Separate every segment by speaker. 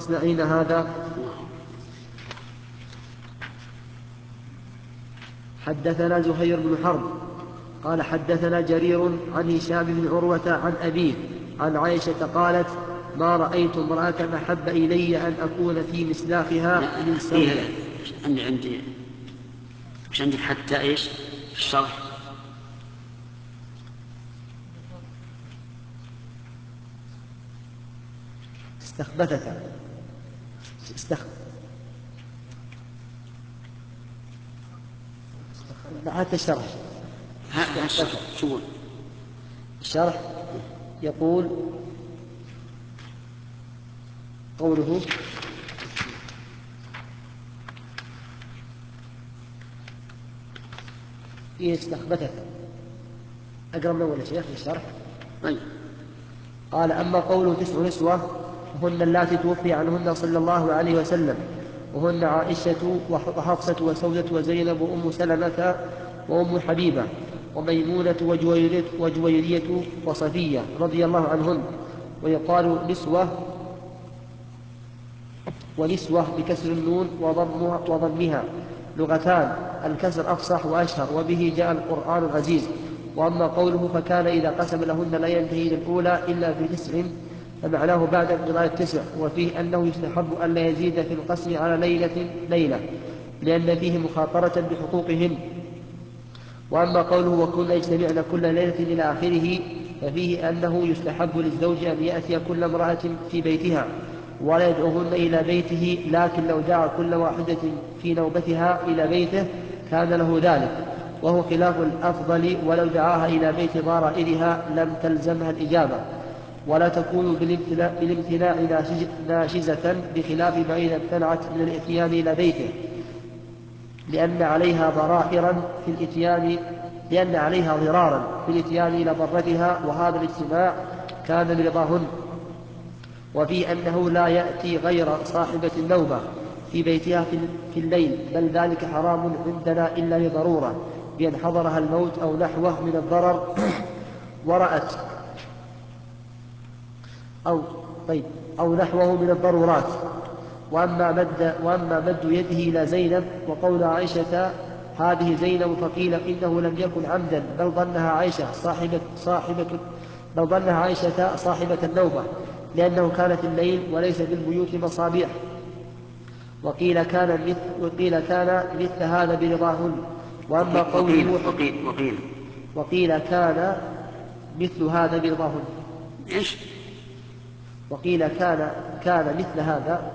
Speaker 1: تصنعين هذا؟ حدثنا زهير بن حرب قال حدثنا جرير عن هشام بن عروة عن أبيه عن عائشة قالت ما رأيت امرأة أحب إلي أن أكون في مسلاخها من سودة.
Speaker 2: عندي مش عندك حتى إيش في الشرح؟
Speaker 1: استخبثت حتى الشرح الشرح يقول قوله فيه استخبثت. أقرأ من أول شيخ الشرح. قال أما قوله 9 نسوة هن اللاتي توفي عنهن صلى الله عليه وسلم وهن عائشة وحفصة وسودة وزينب وأم سلمة وأم حبيبة وميمونة وجويرية وصفية رضي الله عنهن. ويقال نسوة ونسوة بكسر النون وضمها لغتان، الكسر أفصح وأشهر وبه جاء القرآن العزيز. وأما قوله فكان إذا قسم لهن لا ينتهي إلى الأولى إلا في 9 فمعناه بعد انقضاء 9. وفيه أنه يستحب أن لا يزيد في القسم على ليلة لأن فيه مخاطرة بحقوقهن. وأما قوله وكن يجتمعن كل ليلة إلى آخره ففيه أنه يستحب للزوج أن يأتي كل امرأة في بيتها ولا يدعوهن إلى بيته، لكن لو دعا كل واحدة في نوبتها إلى بيته كان له ذلك، وهو خلاف الأفضل. ولو دعاها إلى بيت ضرائرها لم تلزمها الإجابة ولا تكون بالامتناع ناشزة، بخلاف ما إذا امتنعت من الإتيان إلى بيته لأن عليها ضرارا في الإتيان إلى ضرتها، وهذا الاجتماع كان برضاهن. وفي أنه لا يأتي غير صاحبة النوبة في بيتها في الليل، بل ذلك حرام عندنا إلا لضرورة بأن حضرها الموت أو نحوه من الضرر ورأت أو نحوه من الضرورات. وأما مد يده إلى زينب وقول عائشة هذه زينب فقيل إنه لم يكن عمدا بل ظنها عائشة صاحبة النوبة لأنه كانت الليل وليس في البيوت مصابيح. وقيل كان مثل هذا برضاهن. وأما قوله وقيل كان مثل هذا برضاهن وقيل كان مثل هذا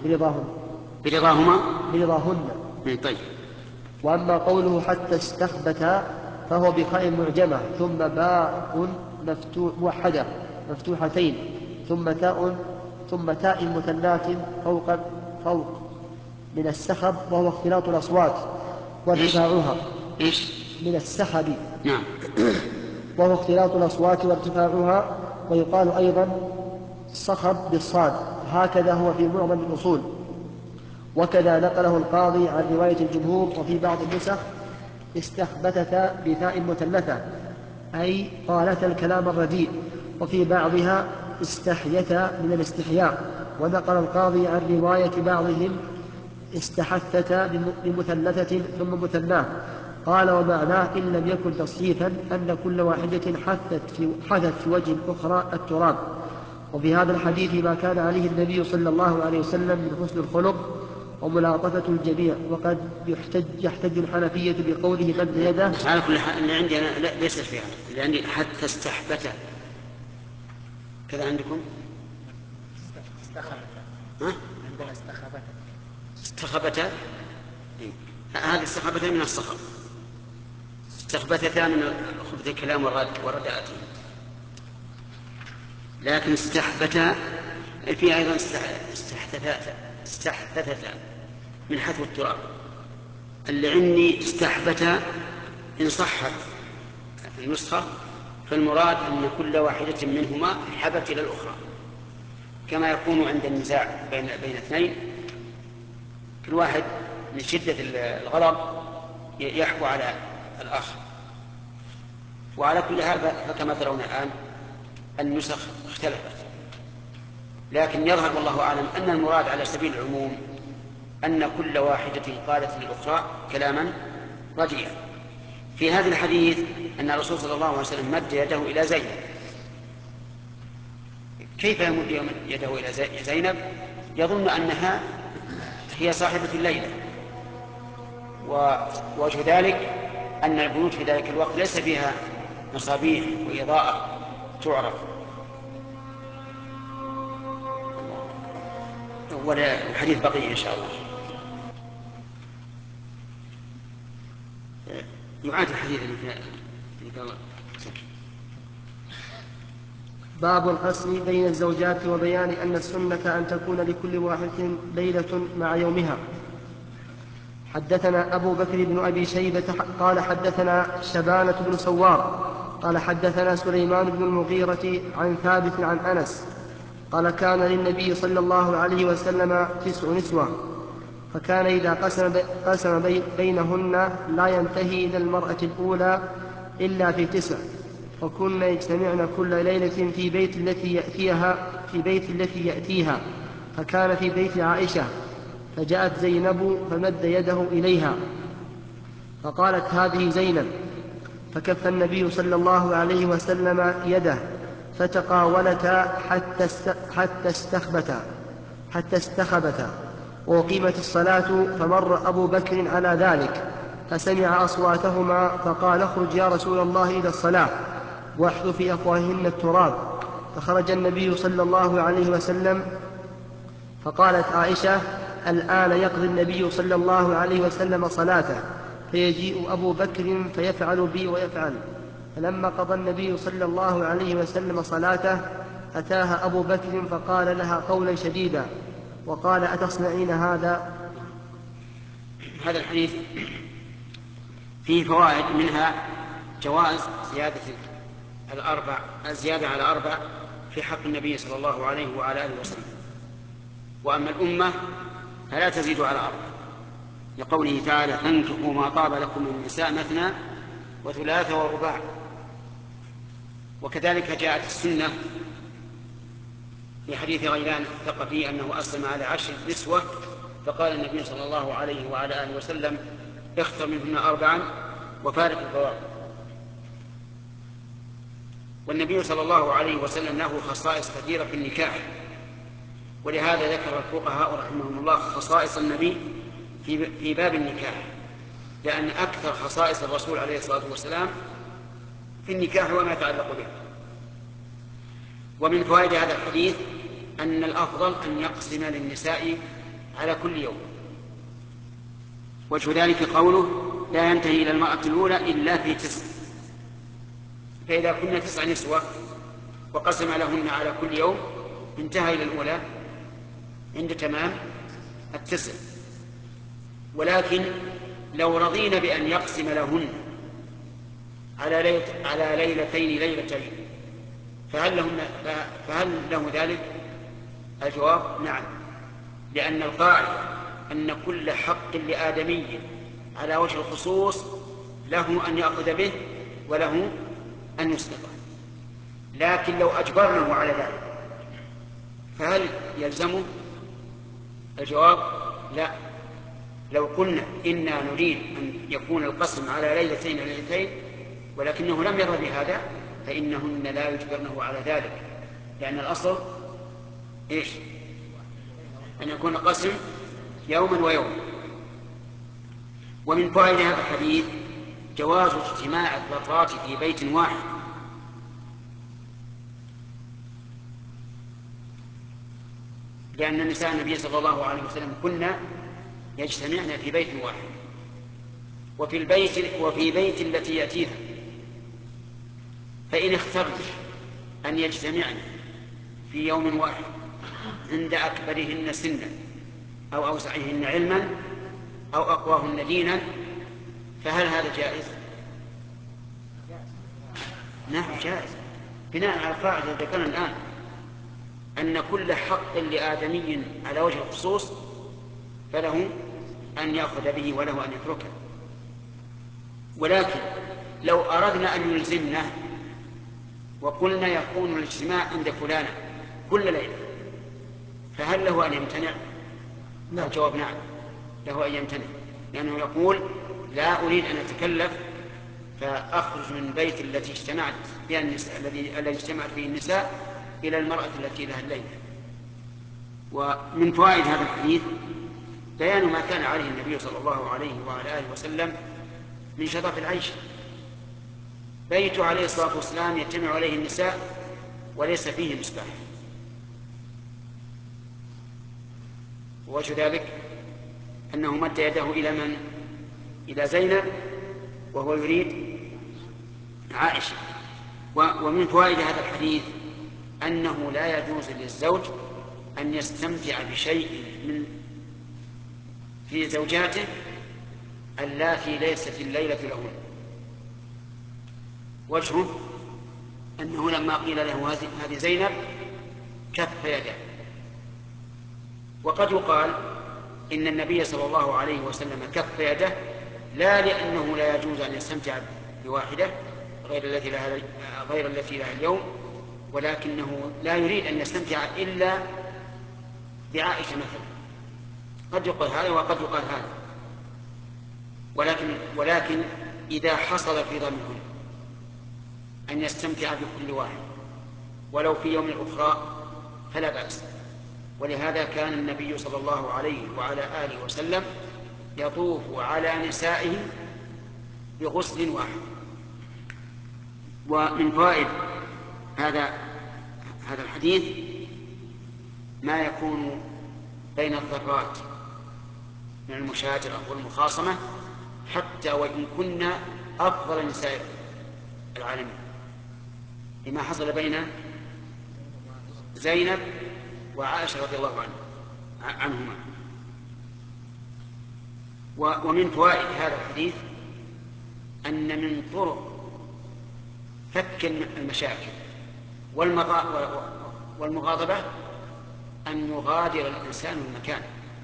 Speaker 1: برضاهن.
Speaker 2: طيب.
Speaker 1: وأما قوله حتى استخبت فهو بخاء معجمة ثم باء موحدة مفتوحتين ثم تاء مثنات فوق من السخب، وهو اختلاط الأصوات وارتفاعها من السخب.
Speaker 2: نعم.
Speaker 1: وهو اختلاط الأصوات وارتفاعها. ويقال أيضا صخب بالصاد، هكذا هو في معظم الأصول. وكذا نقله القاضي عن رواية الجمهور. وفي بعض النسخ استخبتتا بتاء مثلثة أي قالتا الكلام الرديء، وفي بعضها استحيتا من الاستحياء. ونقل القاضي عن رواية بعضهم استحثتا بمثلثة ثم مثناه. قال ومعناه إن لم يكن تصحيفا أن كل واحدة حثت في وجه أخرى التراب. وفي هذا الحديث ما كان عليه النبي صلى الله عليه وسلم من حسن الخلق وملاطفة الجميع. وقد يحتج الحنفية بقوله مد يده.
Speaker 2: على كل حال اللي عندي أنا ليس فيها، اللي عندي حتى استحبته كذا عندكم
Speaker 1: عندنا
Speaker 2: استخبتا. هذه استخبتا من الصخب، استخبتتا من خبث الكلام ورداءته. لكن استحبتا في أيضا استحثثتا من حثو التراب. اللي عندي استحبتا إن صحت النسخة فالمراد أن كل واحدة منهما حبت إلى الأخرى، كما يكون عند النزاع بين اثنين، كل واحد من شدة الغضب يحبو على الآخر. وعلى كل حال فكما ترون الآن النسخ اختلفت. لكن يظهر والله أعلم أن المراد على سبيل العموم أن كل واحدة قالت للأخرى كلاما رديئا. في هذا الحديث أن الرسول صلى الله عليه وسلم مد يده إلى زينب. كيف يمد يده إلى زينب؟ يظن أنها هي صاحبة الليلة، ووجه ذلك أن البيوت في ذلك الوقت ليس فيها مصابيح وإضاءة تعرف، والحديث بقي إن شاء الله. يعاد الحديث
Speaker 1: باب القسم بين الزوجات وبيان أن السنة أن تكون لكل واحدة ليلة مع يومها. حدثنا أبو بكر بن أبي شيبة قال حدثنا شبانة بن سوار قال حدثنا سليمان بن المغيرة عن ثابت عن أنس قال كان للنبي صلى الله عليه وسلم 9 نسوة، فكان إذا قسم بينهن لا ينتهي إلى المرأة الأولى إلا في 9، وكن يجتمعن كل ليلة في بيت التي يأتيها، فكان في بيت عائشة، فجاءت زينب فمد يده إليها فقالت هذه زينب، فكف النبي صلى الله عليه وسلم يده، فتقاولتا حتى استخبتا، وأقيمت الصلاة، فمر أبو بكر على ذلك فسمع أصواتهما فقال اخرج يا رسول الله إلى الصلاة واحذ في أفواههن التراب، فخرج النبي صلى الله عليه وسلم. فقالت عائشة الآن يقضي النبي صلى الله عليه وسلم صلاته، فيجيء أبو بكر فيفعل بي ويفعل. فلما قضى النبي صلى الله عليه وسلم صلاته أتاها أبو بكر فقال لها قولا شديدا وقال أتصنعين هذا؟
Speaker 2: هذا الحديث فيه فوائد، منها جواز الزيادة على 4 في حق النبي صلى الله عليه وعلى آله وسلم، وأما الأمة فلا تزيد على 4، لقوله تعالى فانكحوا ما طاب لكم من النساء مثنى وثلاث ورباع. وكذلك جاءت السنة في حديث غيلان الثقفي أنه أسلم على 10 نسوة، فقال النبي صلى الله عليه وعلى آله وسلم اختر منهن 4 وفارق البواقي. والنبي صلى الله عليه وسلم له خصائص كثيرة في النكاح، ولهذا ذكر الفقهاء رحمهم الله خصائص النبي في باب النكاح، لأن أكثر خصائص الرسول عليه الصلاة والسلام في النكاح وما يتعلق به. ومن فوائد هذا الحديث أن الأفضل أن يقسم للنساء على كل يوم. وجه ذلك قوله لا ينتهي إلى المرأة الأولى إلا في 9، فإذا كنا 9 نسوة وقسم لهن على كل يوم انتهى إلى الأولى عند تمام 9. ولكن لو رضينا بأن يقسم لهن على ليلتين فهل له ذلك؟ الجواب نعم، لأن القاعدة أن كل حق لآدمي على وجه الخصوص له أن يأخذ به وله أن يسقطه. لكن لو أجبرناه على ذلك فهل يلزمه؟ الجواب لا. لو قلنا إنا نريد أن يكون القسم على ليلتين ولكنه لم يرضى بهذا فإنهن لا يجبرنه على ذلك، لأن الأصل إيش؟ أن يكون قسم يوما ويوما. ومن فوائد هذا الحديث جواز اجتماع الضرات في بيت واحد، لأن نساء النبي صلى الله عليه وسلم كنا يجتمعن في بيت واحد، وفي بيت التي يأتيها، فإن اخترن أن يجتمعن في يوم واحد عند أكبرهن سنا أو أوسعهن علما أو أقواهن دينا فهل هذا جائز؟ نعم جائز، بناء على القاعدة التي ذكرنا الآن أن كل حق لآدمي على وجه الخصوص فله أن يأخذ به وله أن يتركه. ولكن لو أردنا أن نلزمنا وقلنا يكون الاجتماع عند فلانة كل ليلة فهل له أن يمتنع؟
Speaker 1: نعم.
Speaker 2: الجواب نعم، له أن يمتنع، لأنه يقول لا أريد أن أتكلف فأخرج من البيت التي اجتمعت فيها النساء الذي اجتمعت فيه النساء إلى المرأة التي لها الليلة. ومن فوائد هذا الحديث بيان ما كان عليه النبي صلى الله عليه وعلى آله وسلم من شرف العيش. بيته عليه الصلاة والسلام يجتمع عليه النساء وليس فيه مصباح. ووجه ذلك أنه مد يده إلى من؟ إلى زينب وهو يريد عائشة. ومن فوائد هذا الحديث أنه لا يجوز للزوج أن يستمتع بشيء من في زوجاته اللاتي ليست الليلة لهن. وجهه أنه لما قيل له هذه زينب كف يده. وقد يقال إن النبي صلى الله عليه وسلم كف يده لا لأنه لا يجوز أن يستمتع بواحدة غير التي لها اليوم، ولكنه لا يريد أن يستمتع إلا بعائشة مثلا. قد يقال هذا وقد يقال هذا، ولكن إذا حصل في ضمنهن أن يستمتع بكل واحد ولو في يوم الأخرى فلا بأس. ولهذا كان النبي صلى الله عليه وعلى آله وسلم يطوف على نسائه بغسل واحد. ومن فوائد هذا الحديث ما يكون بين الضرات من المشاجرة والمخاصمة حتى وإن كنا أفضل نساء العالمين، لما حصل بين زينب وعائشة رضي الله عنهما. ومن فوائد هذا الحديث أن من طرق فك المشاكل والمغاضبة أن يغادر الإنسان المكان.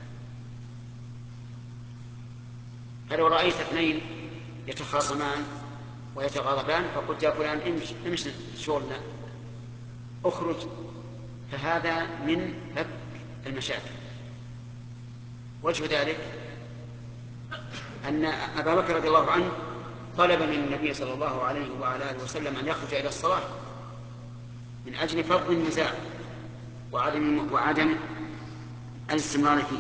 Speaker 2: فلو رأيت اثنين يتخاصمان ويتغاضبان فقلت يا فلان امشي شغلنا اخرج، فهذا من فك المشاكل. وجه ذلك أن أبا بكر رضي الله عنه طلب من النبي صلى الله عليه وعلى آله وسلم أن يخرج إلى الصلاة من أجل فرض النزاع وعدم الاستمرار فيه.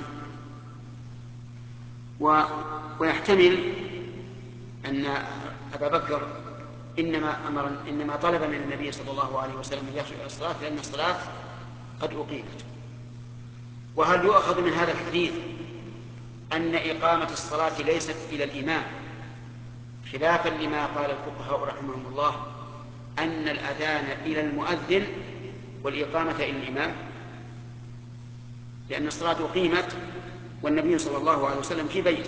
Speaker 2: ويحتمل أن أبا بكر إنما طلب من النبي صلى الله عليه وسلم أن يخرج إلى الصلاة لأن الصلاة قد أقيمت. وهل يؤخذ من هذا الحديث أن إقامة الصلاة ليست إلى الإمام، خلافا لما قال الفقهاء رحمهم الله أن الأذان إلى المؤذن والإقامة إلى الإمام، لأن الصلاة أقيمت والنبي صلى الله عليه وسلم في بيته.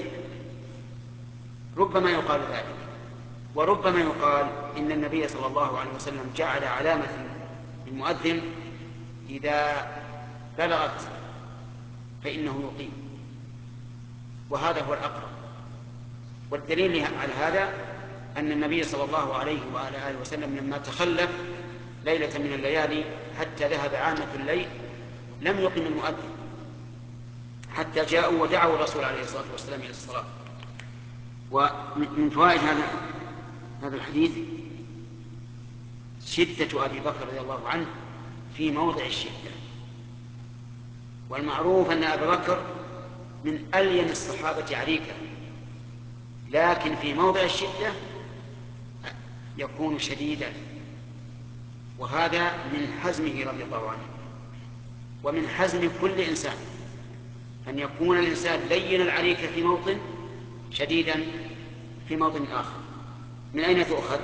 Speaker 2: ربما يقال ذلك، وربما يقال إن النبي صلى الله عليه وسلم جعل علامة المؤذن إذا بلغت فإنه يقيم، وهذا هو الأقرب. والدليل على هذا أن النبي صلى الله عليه وعلى آله وسلم لما تخلف ليلة من الليالي حتى ذهب عامة الليل لم يقم المؤذن حتى جاءوا ودعوا الرسول عليه الصلاة والسلام إلى الصلاة. ومن فوائد هذا الحديث شدة أبي بكر رضي الله عنه في موضع الشدة. والمعروف أن أبا بكر من ألين الصحابة عريكة، لكن في موضع الشدة يكون شديدا، وهذا من حزمه رضي الله عنه. ومن حزم كل إنسان أن يكون الإنسان لين العريكة في موطن، شديدا في موطن آخر. من أين تؤخذ؟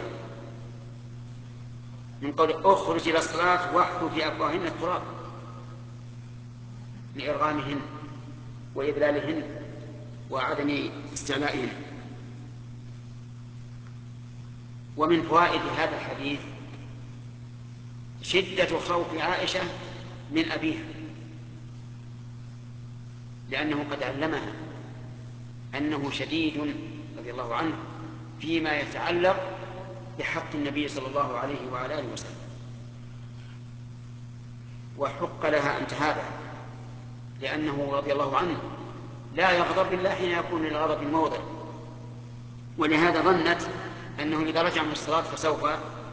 Speaker 2: من قول اخرج إلى الصلاة واحثوا في أفواههن التراب لإرغامهن وإذلالهن وعدم استعلائهن. ومن فوائد هذا الحديث شدة خوف عائشة من أبيها، لأنه قد علمها أنه شديد رضي الله عنه فيما يتعلق بحق النبي صلى الله عليه وعلى آله وسلم، وحق لها أن تهابه لأنه رضي الله عنه لا يغضب إلا حين يكون للغضب موضع، ولهذا ظنت أنه إذا رجع من الصلاة فسوف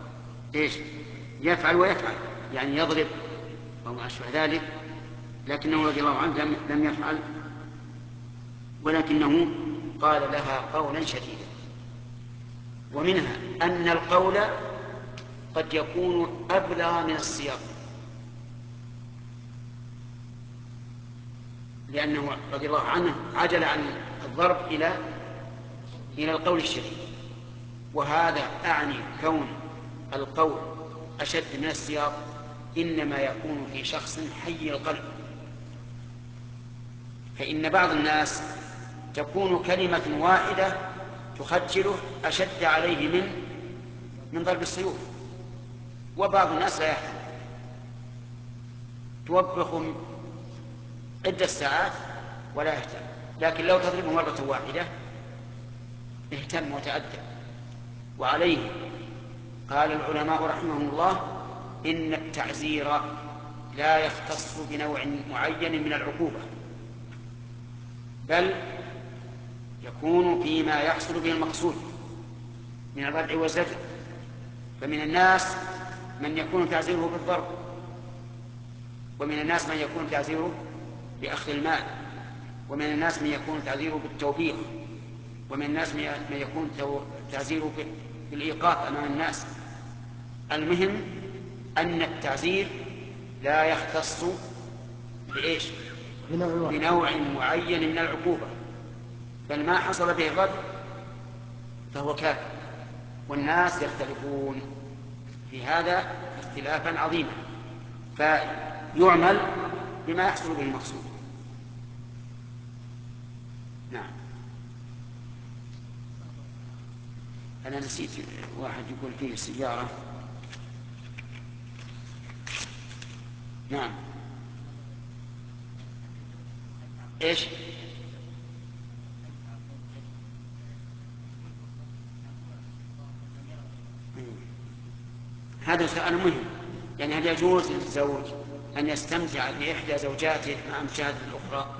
Speaker 2: يفعل ويفعل، يعني يضرب أو ما أشبه ذلك، لكنه رضي الله عنه لم يفعل، ولكنه قال لها قولا شديدا. ومنها أن القول قد يكون أبلغ من السياق، لأنه رضي الله عنه عجل عن الضرب إلى القول الشديد، وهذا أعني كون القول أشد من السياق إنما يكون في شخص حي القلب. فإن بعض الناس تكون كلمة واحدة تخجله أشد عليه من ضرب السيوف، وبعض الناس لا يحتمل، توبخ عدة ساعات ولا يهتم، لكن لو تضربه مرة واحدة اهتم وتأدب. وعليه قال العلماء رحمهم الله إن التعزير لا يختص بنوع معين من العقوبة، بل يكون فيما يحصل به المقصود من الردع والزجر. فمن الناس من يكون تعزيره بالضرب، ومن الناس من يكون تعزيره بأخذ المال، ومن الناس من يكون تعزيره بالتوبيخ، ومن الناس من يكون تعزيره بالإيقاف أمام الناس. المهم أن التعزير لا يختص بنوع معين من العقوبة، بل ما حصل به الرد فهو كافر. والناس يختلفون في هذا اختلافا عظيما، فيعمل بما يحصل به المقصود. نعم. أنا نسيت واحد يقول فيه سيارة. نعم. إيش؟ هذا سؤال مهم، يعني هل يجوز للزوج أن يستمتع بإحدى زوجاته مع مشاهدة الأخرى؟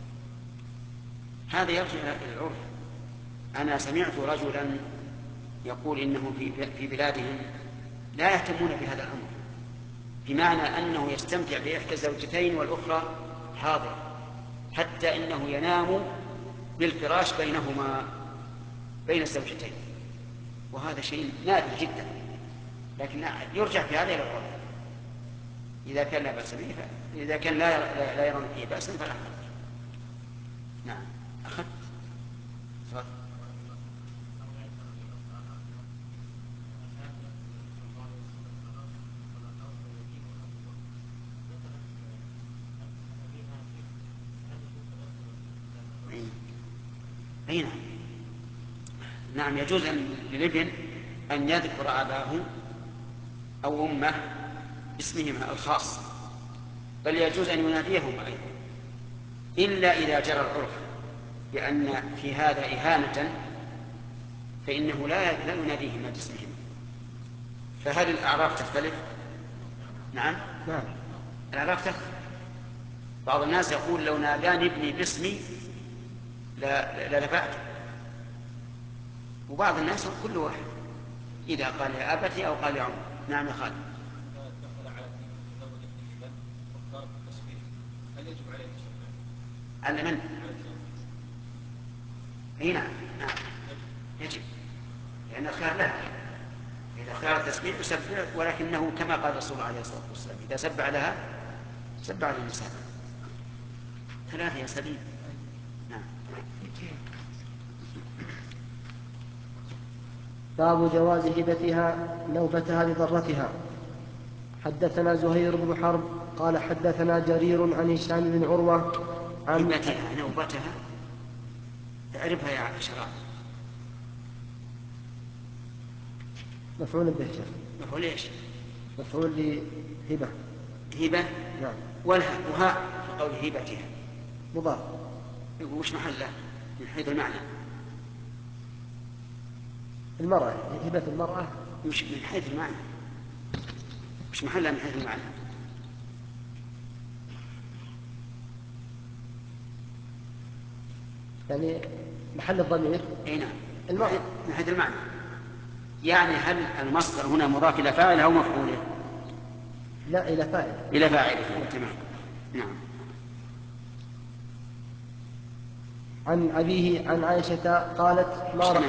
Speaker 2: هذا يرجع إلى العرف. أنا سمعت رجلا يقول إنه في بلادهم لا يهتمون بهذا الأمر، بمعنى أنه يستمتع بإحدى الزوجتين والأخرى حاضر، حتى إنه ينام بالفراش بين الزوجتين، وهذا شيء نادر جدا. لكن يرجع في هذا إلى العرف، إذا كان لا بأس به، إذا كان لا يرون فيه بأسا فلا حرج. نعم. أخذت أي نعم. نعم، يجوز للابن أن يذكر أباه أو أمه باسمهما الخاص، بل يجوز أن يناديهما أيضا، إلا إذا جرى العرف بأن في هذا إهانة فإنه لا يناديهما باسمهما. فهل الأعراف تختلف؟ نعم. الأعراف تختلف. بعض الناس يقول لو ناداني ابني باسمي لرفعته، وبعض الناس كل واحد إذا قال يا أبتي أو قال يا عم. نعم يا خالد. على من؟ اي نعم. يجب، لأن الخيار له. إذا اختار التسبيح يسبح، ولكنه كما قال الرسول عليه الصلاة والسلام إذا سبح لها سبح للنساء. 3 يا سليم. نعم.
Speaker 1: باب جواز هبتها نوبتها لضرتها. حدثنا زهير بن حرب قال حدثنا جرير عن هشام بن عروة عن
Speaker 2: هبتها نوبتها، تعرفها يا شراب.
Speaker 1: مفعول به.
Speaker 2: مفعول ايش؟
Speaker 1: مفعول لهبة.
Speaker 2: هبة.
Speaker 1: نعم.
Speaker 2: وها في قول هبتها
Speaker 1: مضاف.
Speaker 2: وش محله من حيث المعنى؟
Speaker 1: المرأة، هبة المرأة
Speaker 2: مش من حيث المعنى، مش محلها من حيث المعنى.
Speaker 1: يعني محل الضمير.
Speaker 2: اي نعم،
Speaker 1: المعنى.
Speaker 2: من حيث المعنى. يعني هل المصدر هنا مضاف إلى فاعل أو مفعوله؟
Speaker 1: لا، إلى فاعل.
Speaker 2: إلى فاعله. تمام. نعم.
Speaker 1: عن أبيه عن عائشة قالت ما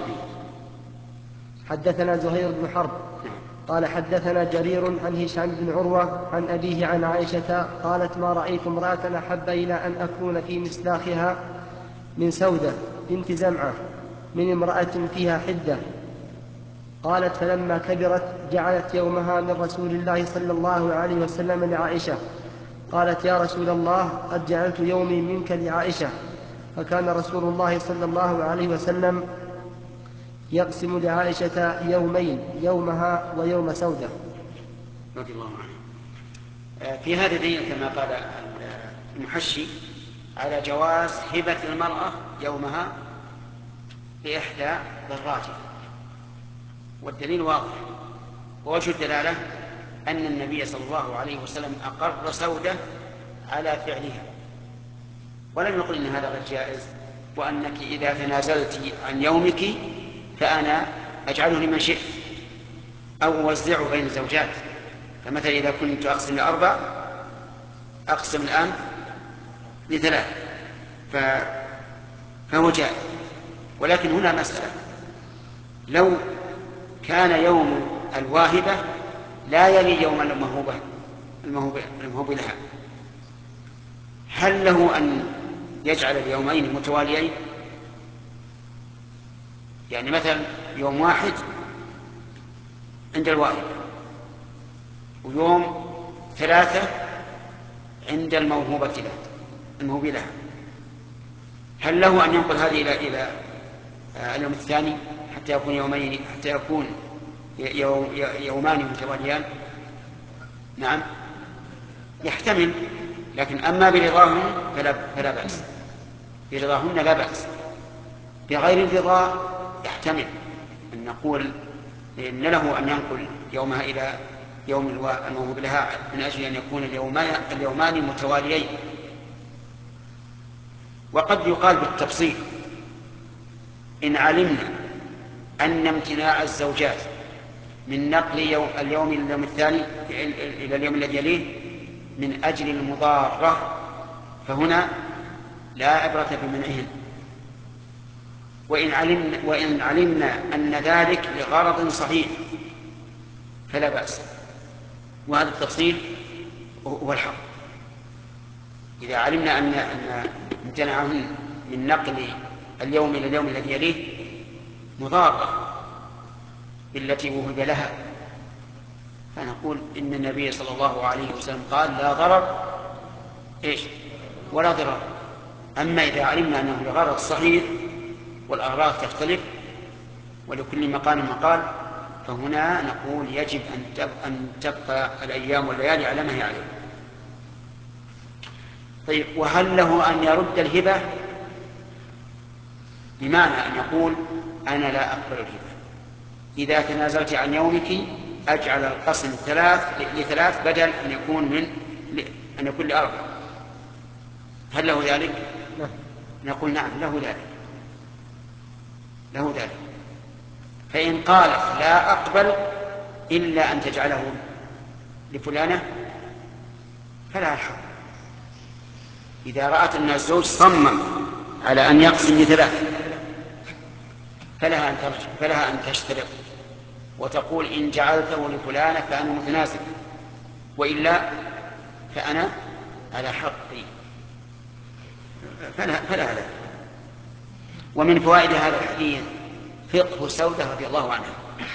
Speaker 1: حدثنا زهير بن حرب قال حدثنا جرير عن هشام بن عروة عن أبيه عن عائشة قالت ما رأيت امرأة أحب إلى أن أكون في مسلاخها من سودة بنت زمعة من امرأة فيها حدة. قالت فلما كبرت جعلت يومها من رسول الله صلى الله عليه وسلم لعائشة. قالت يا رسول الله قد جعلت يومي منك لعائشة. فكان رسول الله صلى الله عليه وسلم يقسم لعائشة يومين، يومها ويوم سودة.
Speaker 2: رضي الله عنه. في هذا دليل كما قال المحشي على جواز هبة المرأة يومها لإحدى ضراتها، والدليل واضح. ووجه الدلالة أن النبي صلى الله عليه وسلم أقر سودة على فعلها، ولم يقل إن هذا غير جائز، وأنك إذا تنازلت عن يومك فأنا أجعله لمن شئت أو أوزعه بين الزوجات. فمثلا إذا كنت أقسم ل4 أقسم الآن ل3 فهو جائز. ولكن هنا مسألة، لو كان يوم الواهبة لا يلي يوم الموهوب لها، هل له أن يجعل اليومين متواليين؟ يعني مثلا يوم واحد عند الواهبة ويوم 3 عند الموهوب لها، هل له أن ينقل هذه إلى اليوم الثاني حتى يكون يومان متواليان؟ نعم يحتمل، لكن أما برضاهن فلا بأس. برضاهن لا بأس. بغير الرضا يحتمل أن نقول إن له أن ينقل يومها إلى يوم الموهوب لها من أجل أن يكون اليومان متواليين. وقد يقال بالتفصيل إن علمنا أن امتناع الزوجات من نقل اليوم إلى اليوم الثاني إلى اليوم الذي يليه من أجل المضارة فهنا لا عبرة بمنعهن. وإن علمنا أن ذلك لغرض صحيح فلا بأس. وهذا التفصيل هو الحق. إذا علمنا أن امتناعهن من نقل اليوم إلى اليوم الذي يليه مضارة بالتي وهب لها، فنقول إن النبي صلى الله عليه وسلم قال لا ضرر ولا ضرار. أما إذا علمنا أنه لغرض صحيح والأغراض تختلف ولكل مقام مقال فهنا نقول يجب أن تبقى الأيام والليالي على ما هي عليه. طيب، وهل له أن يرد الهبة؟ بمعنى أن يقول أنا لا أقبل الهبة، إذا تنازلت عن يومك أجعل القسم ل3 بدل أن يكون ل4. هل له ذلك؟ نقول نعم له ذلك. فإن قالت لا أقبل إلا أن تجعله لفلانة فلا الحق. إذا رأت أن الزوج صمم على أن يقسم ل3 فلها أن تشترط وتقول إن جعلته لفلانة فأنا متنازل، وإلا فأنا على حقي، فلا. ومن فوائد هذا الحديث فقه سودة رضي الله عنها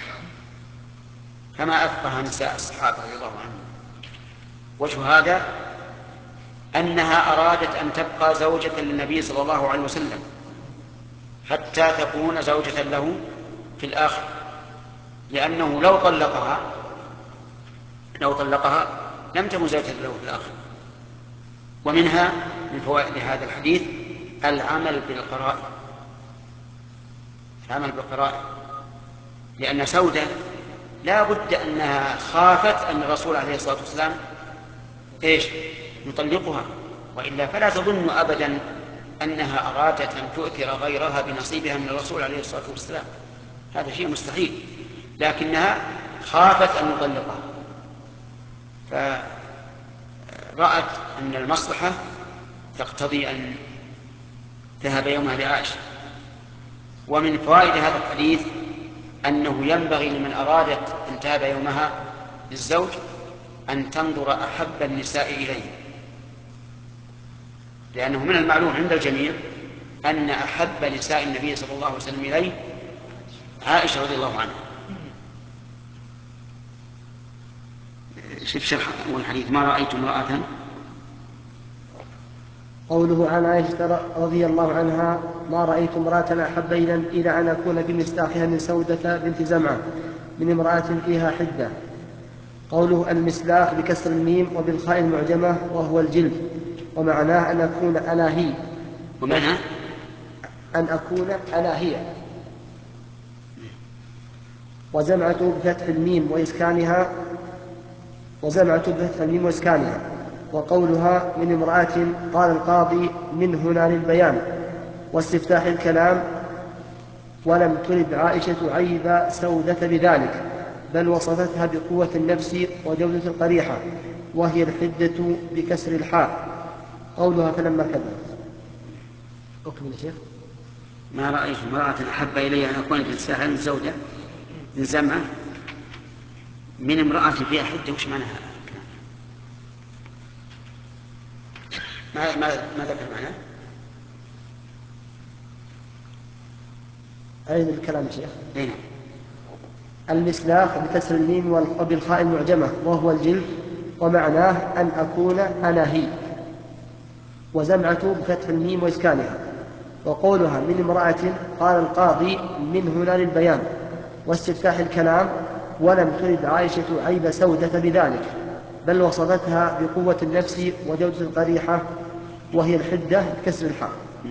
Speaker 2: كما أفقه نساء الصحابة رضي الله عنهم. وجه هذا أنها أرادت أن تبقى زوجة للنبي صلى الله عليه وسلم حتى تكون زوجة له في الآخر، لأنه لو طلقها لم تكن زوجة له في الآخر. ومنها من فوائد هذا الحديث العمل بالقرائن، لأن سودة لا بد أنها خافت أن الرسول عليه الصلاة والسلام يطلقها، وإلا فلا تظن أبدا أنها أرادت أن تؤثر غيرها بنصيبها من الرسول عليه الصلاة والسلام، هذا شيء مستحيل، لكنها خافت أن يطلقها، فرأت أن المصلحة تقتضي أن ذهب يومها لعائشة. ومن فوائد هذا الحديث أنه ينبغي لمن أرادت أن تهب يومها للزوج أن تنظر أحب النساء إليه، لأنه من المعلوم عند الجميع أن أحب نساء النبي صلى الله عليه وسلم إليه عائشة رضي الله عنها. شوف شرح الحديث: ما رأيت امرأة.
Speaker 1: قوله عن عائشة رضي الله عنها: ما رأيت امرأة أحب إلى أن أكون بمصداقها من سودة بنت زمعة من امرأة فيها حدة. قوله المسلاخ بكسر الميم وبالخاء المعجمة وهو الجلد، ومعناه أن أكون أنا هي.
Speaker 2: ومعنى
Speaker 1: أن أكون أنا هي. وزمعة بفتح الميم وإسكانها. وقولها من امرأة قال القاضي من هنا للبيان واستفتاح الكلام: ولم ترد عائشة عيب سودة بذلك، بل وصفتها بقوة النفس وجودة القريحة، وهي الحدة بكسر الحاء. قولها فلما كذبت. أكمل يا شيخ.
Speaker 2: ما رأيت امرأة أحب إلي أن أكون بمصداقها من سودة من زمعة من امرأة فيها حدة. وش معناها؟ ما ذكر معناه؟
Speaker 1: أين الكلام يا شيخ؟
Speaker 2: أين؟
Speaker 1: المسلاخ بكسر الميم وبالخاء المعجمة وهو الجلد، ومعناه أن أكون أنا هي. وزمعة بفتح الميم وإسكانها. وقولها من امرأة قال القاضي من هنا للبيان واستفتاح الكلام: ولم ترد عائشة عيب سودة بذلك، بل وصفتها بقوة النفس وجودة القريحة، وهي الحدة بكسر الحاء.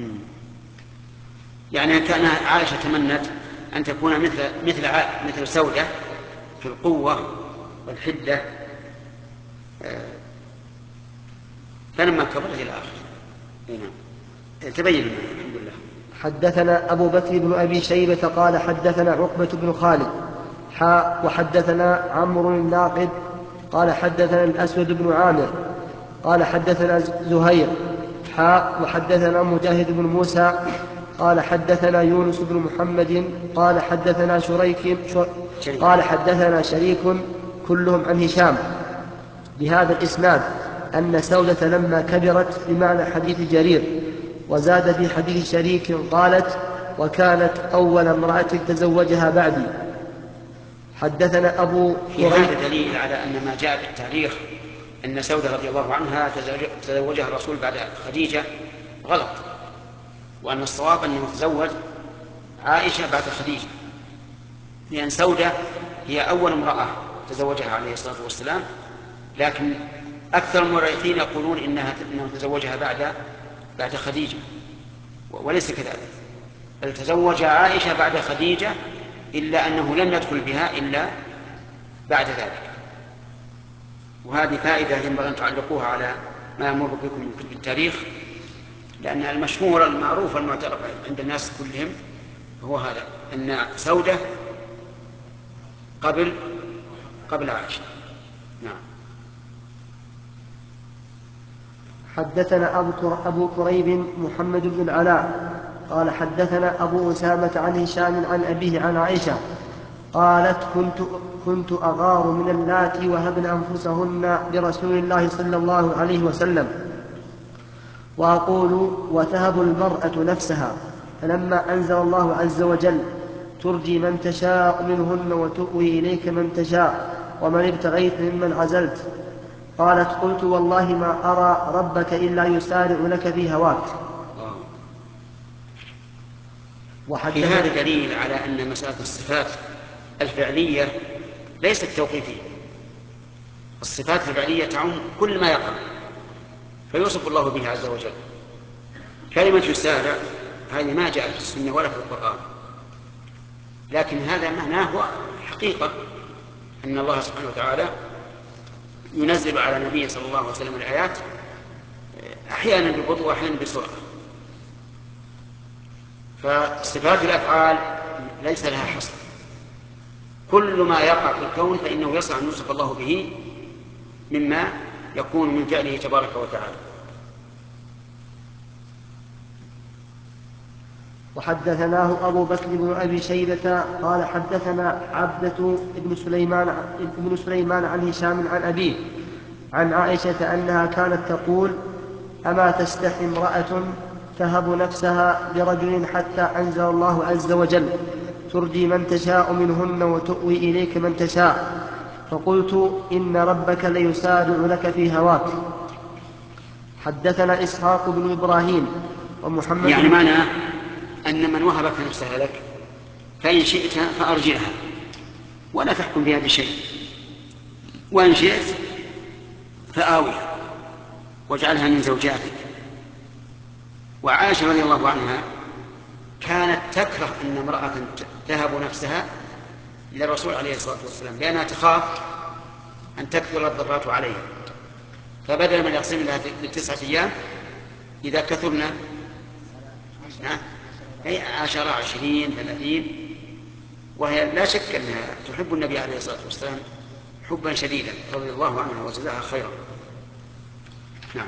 Speaker 2: يعني كان عائشة تمنت أن تكون مثل سودة في القوة والحدة، فلما كبرت إلى آخر تبين الحمد لله.
Speaker 1: حدثنا أبو بكر بن أبي شيبة قال حدثنا عقبة بن خالد وحدثنا عمرو الناقد قال حدثنا الأسود بن عامر قال حدثنا زهير وحدثنا مجاهد بن موسى قال حدثنا يونس بن محمد قال حدثنا قال حدثنا شريك كلهم عن هشام بهذا الإسناد أن سودة لما كبرت بمعنى حديث جرير. وزاد في حديث شريك قالت: وكانت أول امرأة تزوجها بعدي. حدثنا أبو
Speaker 2: في هذا دليل على أن ما جاء في التاريخ أن سودة رضي الله عنها تزوجها الرسول بعد خديجة غلط، وأن الصواب أنه تزوج عائشة بعد خديجة، لأن سودة هي أول امرأة تزوجها عليه الصلاة والسلام، لكن أكثر المؤرخين يقولون إنه تزوجها بعد خديجة، وليس كذلك، بل تزوج عائشة بعد خديجة، إلا أنه لم يدخل بها إلا بعد ذلك. وهذه فائدة ينبغي أن تعلقوها على ما يمر بكم من كتب التاريخ، لأن المشهور المعروف المعترف عند الناس كلهم هو هذا، أن سودة قبل عائشة. نعم.
Speaker 1: حدثنا أبو كريب محمد بن العلاء قال حدثنا أبو أسامة عن هشام عن أبيه عن عائشة قالت: كنت أغار من اللاتي وهبن أنفسهن لرسول الله صلى الله عليه وسلم، وأقول: وتهب المرأة نفسها، فلما أنزل الله عز وجل: ترجي من تشاء منهن وتؤوي إليك من تشاء ومن ابتغيت ممن عزلت، قالت: قلت والله ما أرى ربك إلا يسارع لك في هواك.
Speaker 2: في هذا دليل على أن مسألة الصفات الفعلية ليست توقيفية. الصفات الفعلية تعم كل ما يقع فيوصف الله به عز وجل. كلمة يسارع هذه ما جاءت في السنة ولا في القرآن، لكن هذا معناه حقيقة أن الله سبحانه وتعالى ينزل على النبي صلى الله عليه وسلم الآيات أحيانا ببطء وأحيانا بسرعة، فصفات الأفعال ليس لها حصر، كل ما يقع في الكون فإنه يصح أن يوصف الله به مما يكون من فعله تبارك وتعالى.
Speaker 1: وحدثناه أبو بكر بن أبي شيبة قال حدثنا عبدة بن سليمان عن هشام عن أبيه عن عائشة أنها كانت تقول: أما تستحي امرأة تهب نفسها لرجل حتى أنزل الله عز وجل: ترجي من تشاء منهن وتؤوي إليك من تشاء. فقلت: إن ربك ليسارع لك في هواك. حدثنا إسحاق بن إبراهيم ومحمد
Speaker 2: يعني معنى أن من وهبك نفسها لك فإن شئت فأرجعها ولا تحكم بها بشيء، وإن شئت فآويها واجعلها من زوجاتك. وعائشة رضي الله عنها كانت تكره أن امرأة تهب نفسها للرسول عليه الصلاة والسلام، لأنها تخاف أن تكثر الضرات عليها، فبدل من يقسم لها ل9 أيام إذا كثرنا 10 20 30، وهي لا شك أنها تحب النبي عليه الصلاة والسلام حبا شديدا رضي الله عنها وجزاها خيرا. نعم.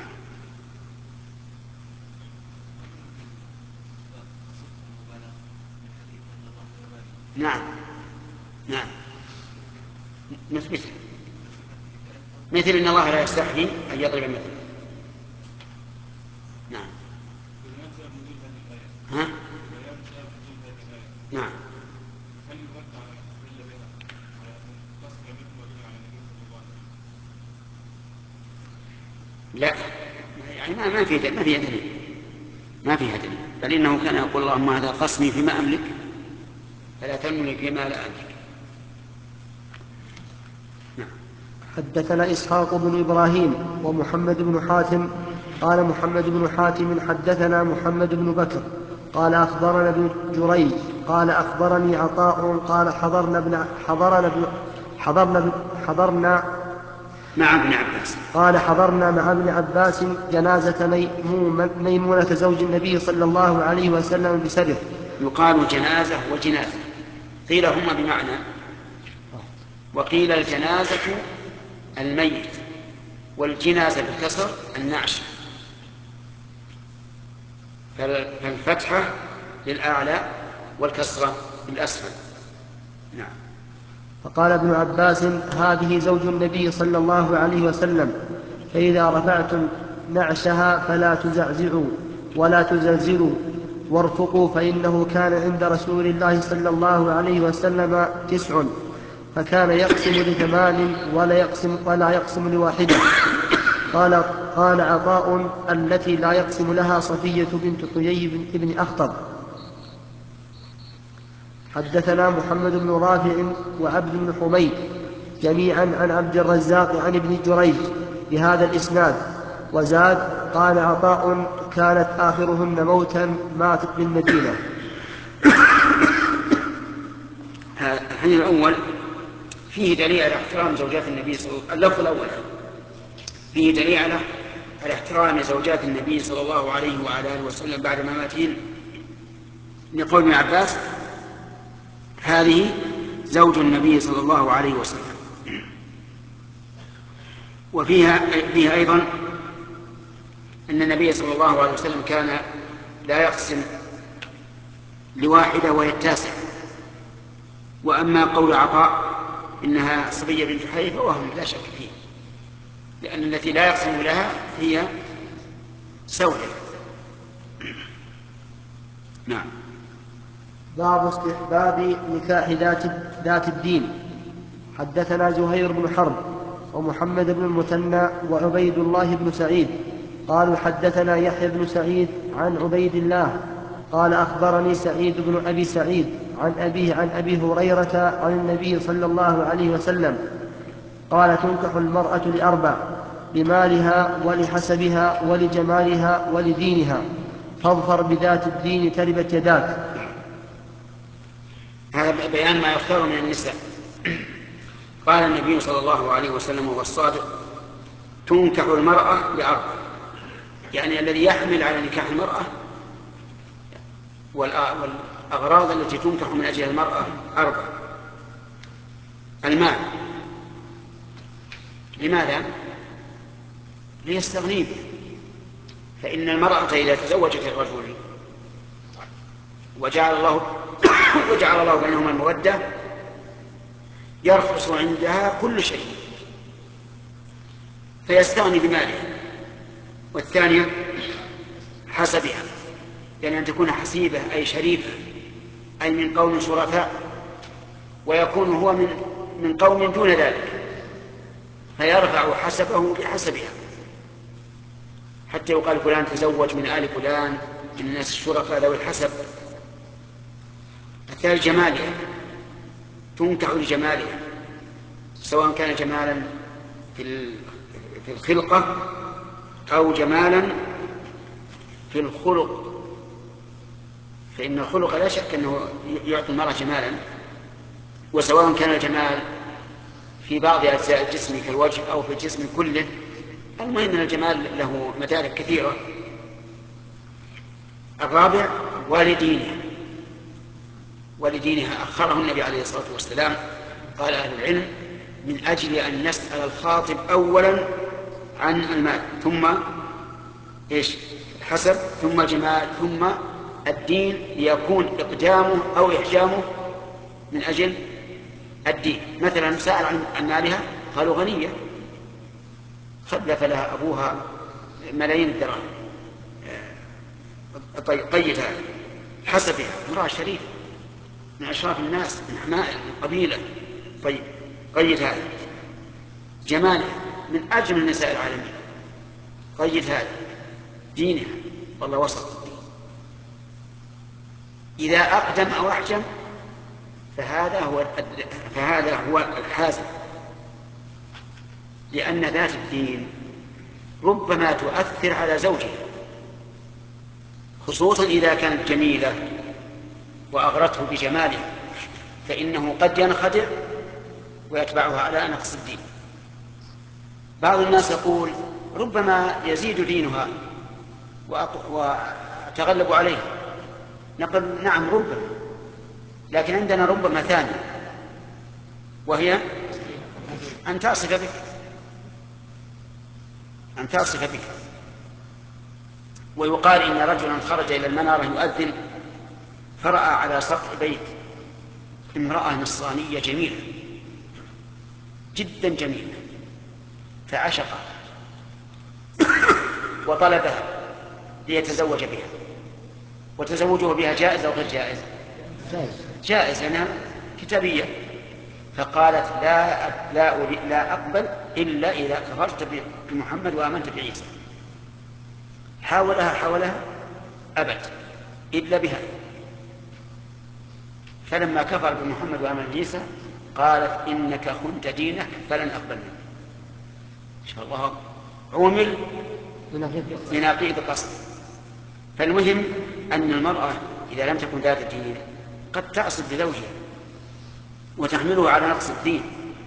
Speaker 2: نعم نعم نثبتها، مثل إن الله لا يستحيي أن يضرب مثلا. نعم. ها؟ نعم. لا، يعني ما فيها دليل، ما فيها دليل، بل إنه كان يقول: اللهم هذا قسمي فيما أملك فلا تلمني فيما لا أملك. نعم.
Speaker 1: حدثنا إسحاق بن إبراهيم ومحمد بن حاتم قال محمد بن حاتم حدثنا محمد بن بكر قال أخبرنا ابن جريج قال أخبرني عطاء قال حضرنا
Speaker 2: مع ابن عباس.
Speaker 1: قال حضرنا مع ابن عباس جنازة ميمونة زوج النبي صلى الله عليه وسلم بسرف.
Speaker 2: يقال جنازة وجنازة، قيل هما بمعنى، وقيل الجنازة الميت والجنازة بالكسر النعش، فالفتحة للأعلى والكسرة للأسفل. نعم.
Speaker 1: فقال ابن عباس: هذه زوج النبي صلى الله عليه وسلم، فإذا رفعتم نعشها فلا تزعزعوا ولا تزلزلوا وارفقوا، فإنه كان عند رسول الله صلى الله عليه وسلم 9، فكان يقسم ل8 ولا يقسم ل1. قال عطاء: التي لا يقسم لها صفية بنت حيي بن أخطب. حدثنا محمد بن رافع وعبد بن حميد جميعا عن عبد الرزاق عن ابن جريج بهذا الإسناد، وزاد: قال عطاء: كانت آخرهن موتا ماتت بالمدينة.
Speaker 2: الحديث الأول فيه دليل على احترام زوجات النبي صلى الله عليه وسلم. اللفظ الأول فيه دليل على احترام زوجات النبي صلى الله عليه وعلى آله وسلم بعد مماتهن، لقول ابن عباس: هذه زوج النبي صلى الله عليه وسلم. وفيها أيضا أن النبي صلى الله عليه وسلم كان لا يقسم ل1 وهي 9. وأما قول عطاء إنها صفية بنت حيي فوهم لا شك فيه، لأن التي لا يقسم لها هي سودة. نعم.
Speaker 1: باب استحباب نكاح ذات الدين. حدثنا زهير بن حرب ومحمد بن المثنى وعبيد الله بن سعيد قالوا حدثنا يحيى بن سعيد عن عبيد الله قال أخبرني سعيد بن أبي سعيد عن أبيه عن أبي هريرة عن النبي صلى الله عليه وسلم قال: تنكح المرأة ل4: لمالها ولحسبها ولجمالها ولدينها، فاظفر بذات الدين تربت يداك.
Speaker 2: هذا بيان ما يختار من النساء. قال النبي صلى الله عليه وسلم وهو الصادق: تنكح المرأة ل4، يعني الذي يحمل على نكاح المرأة والأغراض التي تنكح من أجل المرأة 4. المال. لماذا؟ ليستغني به. فإن المرأة إذا تزوجت الرجل وجعل الله بينهما المودة يرخص عندها كل شيء فيستغني بماله. والثانية حسبها، يعني أن تكون حسيبة أي شريفة، أي من قوم شرفاء، ويكون هو من قوم دون ذلك فيرفع حسبه بحسبها، حتى يقال فلان تزوج من آل فلان من الناس الشرفاء ذوي الحسب. الثالث جمالها، تنكح لجمالها، سواء كان جمالا في الخلقة أو جمالا في الخلق، فإن الخلق لا شك أنه يعطي المرأة جمالا، وسواء كان الجمال في بعض أجزاء الجسم كالوجه أو في الجسم كله، المهم أن الجمال له مدارك كثيرة. الرابع ولدينها أخره النبي عليه الصلاة والسلام. قال أهل العلم من أجل أن يسأل الخاطب أولا عن المال، ثم الحسب، ثم الجمال، ثم الدين، ليكون إقدامه أو إحجامه من أجل الدين. مثلا سأل عن مالها قالوا غنية خلف لها أبوها ملايين الدراهم، قيد هذا. حسبها امرأة شريفة من أشراف الناس، من حمائل، من قبيلة، طيب قيد هذا. جمالها من أجمل نساء العالمين، قيد هذا. دينها والله وسط. إذا أقدم أو أحجم فهذا هو الحازم، لأن ذات الدين ربما تؤثر على زوجها، خصوصا إذا كانت جميلة وأغرته بجمالها، فإنه قد ينخدع ويتبعها على نقص الدين. بعض الناس يقول ربما يزيد دينها وتغلب عليه، نقول نعم ربما، لكن عندنا ربما ثانية، وهي أن تعصف بك. ويقال إن رجلا خرج إلى المنارة يؤذن فرأى على سطح بيت امرأة نصرانية جميلة جدا جميلة، فعشقها وطلبها ليتزوج بها. وتزوجه بها جائز أو غير جائز؟ جائز لأنها كتابية. فقالت لا أقبل إلا إذا كفرت بمحمد وآمنت بعيسى. حاولها أبد إلا بها. فلما كفر بمحمد وآمن بعيسى قالت إنك خنت دينك فلن أقبل منك. إن شاء الله عمل لنقيض قصد. فالمهم أن المرأة إذا لم تكن ذات دين قد تعصب بزوجها وتحمله على نقص الدين.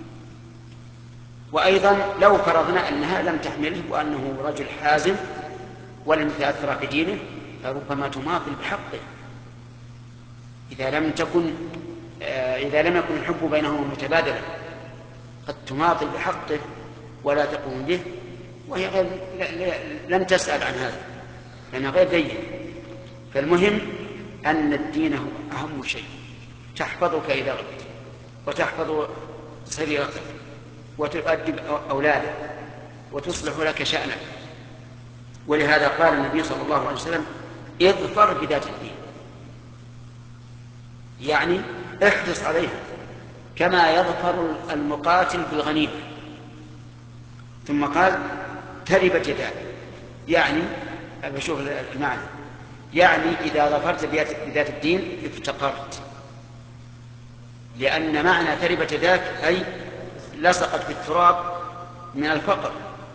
Speaker 2: وأيضا لو فرضنا أنها لم تحمله وأنه رجل حازم ولم يتأثر بدينه فربما تماطل بحقه إذا لم يكن الحب بينهما متبادلا. قد تماطل بحقه ولا تقوم به، وهي لم تسأل عن هذا لأنها غير دين. فالمهم أن الدين هو أهم شيء، تحفظك إذا غبت وتحفظ سريرتك وتؤدب أولادك وتصلح لك شأنك. ولهذا قال النبي صلى الله عليه وسلم اظفر بذات الدين، يعني احرص عليها كما يظفر المقاتل بالغنيمة. ثم قال تربت يداك، يعني بشوف المعنى، يعني إذا ظفرت بذات الدين افتقرت، لأن معنى تربت يداك أي لصقت بالتراب من الفقر.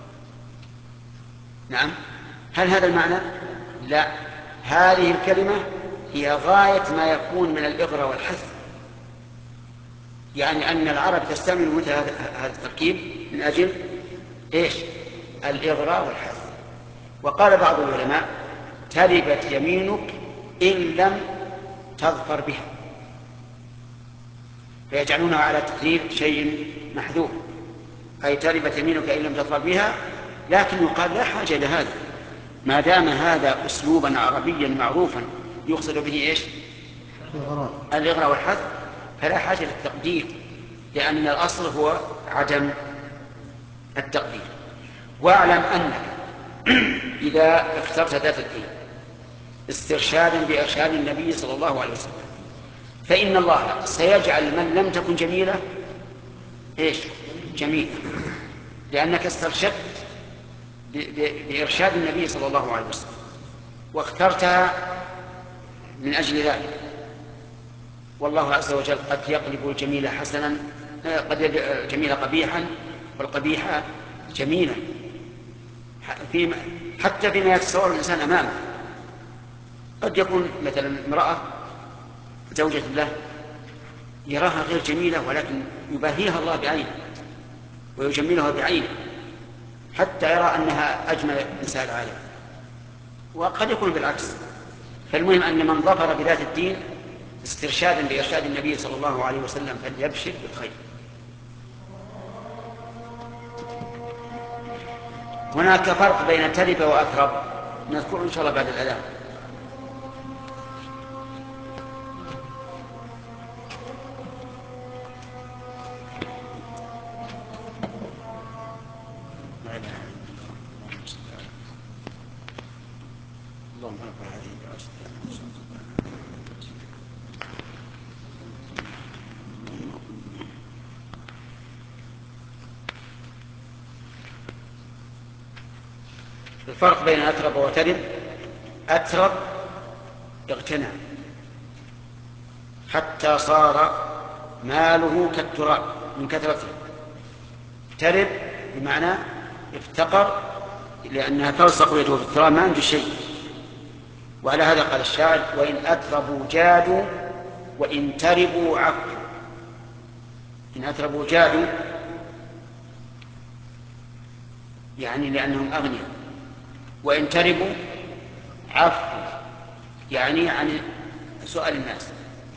Speaker 2: نعم، هل هذا المعنى؟ لا، هذه الكلمة هي غاية ما يكون من الإغراء والحث، يعني أن العرب تستعمل مثل هذا التركيب من أجل الإغراء والحث. وقال بعض العلماء تربت يمينك إن لم تظفر بها، فيجعلونها على تقدير شيء محذوف، أي تربت يمينك إن لم تظفر بها. لكن يقال لا حاجة لهذا، ما دام هذا أسلوبا عربيا معروفا يقصد به إيش؟ الإغراء والحذف، فلا حاجة للتقدير، لأن الأصل هو عدم التقدير. واعلم أنك إذا اخترت ذات الدين استرشادا بإرشاد النبي صلى الله عليه وسلم فإن الله سيجعل من لم تكن جميلة إيش؟ جميلة، لأنك استرشدت بإرشاد النبي صلى الله عليه وسلم واخترتها من أجل ذلك. والله عز وجل قد يقلب الجميل حسنا، قد يجعل الجميل قبيحا والقبيح جميلا، حتى فيما يتصور الإنسان أمامه. قد يكون مثلا امرأة زوجة له يراها غير جميلة ولكن يباهيها الله بعينه ويجملها بعينه حتى يرى أنها أجمل نساء العالم، وقد يكون بالعكس. فالمهم أن من ظفر بذات الدين استرشادا بإرشاد النبي صلى الله عليه وسلم فليبشر بالخير. هناك فرق بين ترب وأترب نذكره إن شاء الله بعد الأذان. الفرق بين أترب وترب: أترب اغتنى حتى صار ماله كالتراب من كثرته، ترب بمعنى افتقر لأنها تلصق يده في التراب ما عنده شيء. وعلى هذا قال الشاعر: وإن أتربوا جادوا وإن تربوا عفوا. إن أتربوا جادوا يعني لأنهم أغنياء، وإن تربوا عفوا يعني عن سؤال الناس.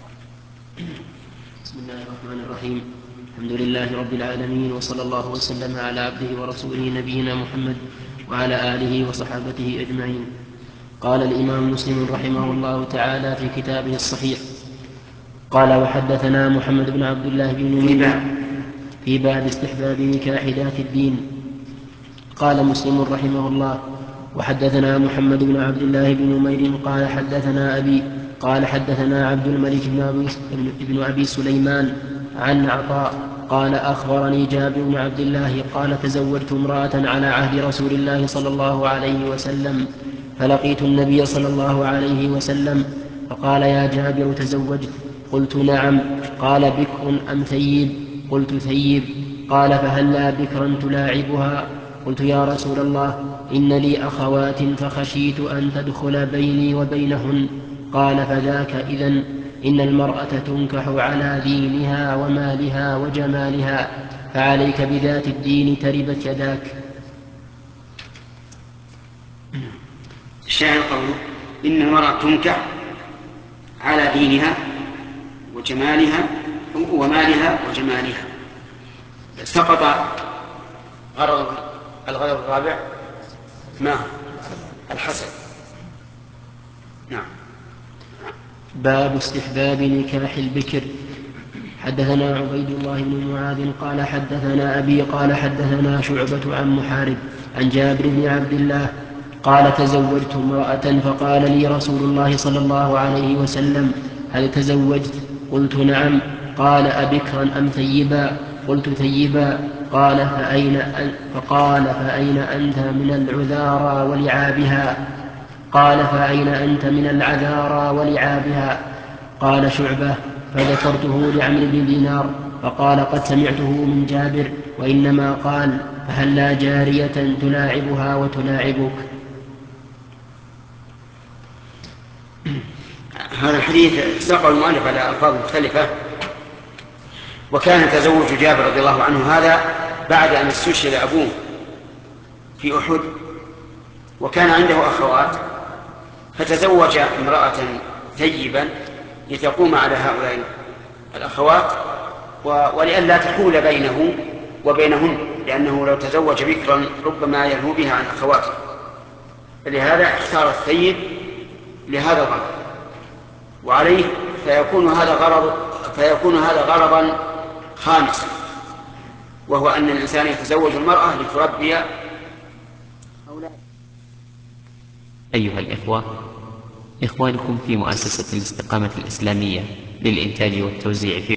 Speaker 3: بسم الله الرحمن الرحيم. الحمد لله رب العالمين، وصلى الله وسلم على عبده ورسوله نبينا محمد وعلى آله وصحابته أجمعين. قال الإمام مسلم رحمه الله تعالى في كتابه الصحيح: قال وحدثنا محمد بن عبد الله بن نمير في باب استحباب نكاح ذات الدين. قال مسلم رحمه الله: وحدثنا محمد بن عبد الله بن نمير قال حدثنا أبي قال حدثنا عبد الملك بن أبي سليمان عن عطاء قال أخبرني جابر بن عبد الله قال تزوجت امرأة على عهد رسول الله صلى الله عليه وسلم فلقيت النبي صلى الله عليه وسلم فقال: يا جابر تزوجت؟ قلت: نعم. قال: بكر أم ثيب؟ قلت: ثيب. قال: فهلا بكرا تلاعبها؟ قلت: يا رسول الله إن لي أخوات فخشيت أن تدخل بيني وبينهن. قال: فذاك إذن إن المرأة تنكح على دينها ومالها وجمالها، فعليك بذات الدين تربت يداك.
Speaker 2: الشاعر قوله: إن المرأة تنكح على دينها وجمالها ومالها وجمالها. سقط الغرض الرابع ما الحسد. نعم.
Speaker 3: باب استحباب نكاح البكر. حدثنا عبيد الله بن معاذ قال حدثنا أبي قال حدثنا شعبة عن محارب عن جابر بن عبد الله قال تزوجت امرأة فقال لي رسول الله صلى الله عليه وسلم: هل تزوجت؟ قلت: نعم. قال: أبكرا أم ثيبا؟ قلت: ثيبا. قال: فأين أنت من العذارى ولعابها؟ قال: فأين أنت من العذارى ولعابها؟ قال شعبة: فذكرته لعمرو بن دينار فقال: قد سمعته من جابر، وإنما قال: فهلا جارية تلاعبها وتلاعبك.
Speaker 2: هذا الحديث ساقه المؤلف على ألفاظ مختلفة. وكان تزوج جابر رضي الله عنه هذا بعد أن استشهد أبوه في أحد، وكان عنده أخوات، فتزوج امرأة ثيبا لتقوم على هؤلاء الأخوات ولئلا تحول بينه وبينهن، لأنه لو تزوج بكرا ربما يلهو بها عن أخواته، فلهذا اختار الثيب لهذا الغرض، وعليه فيكون هذا غرضا خامسا، وهو أن الإنسان يتزوج المرأة لتربي أولاده.
Speaker 4: أيها الإخوة، إخوانكم في مؤسسة الاستقامة الإسلامية للإنتاج والتوزيع في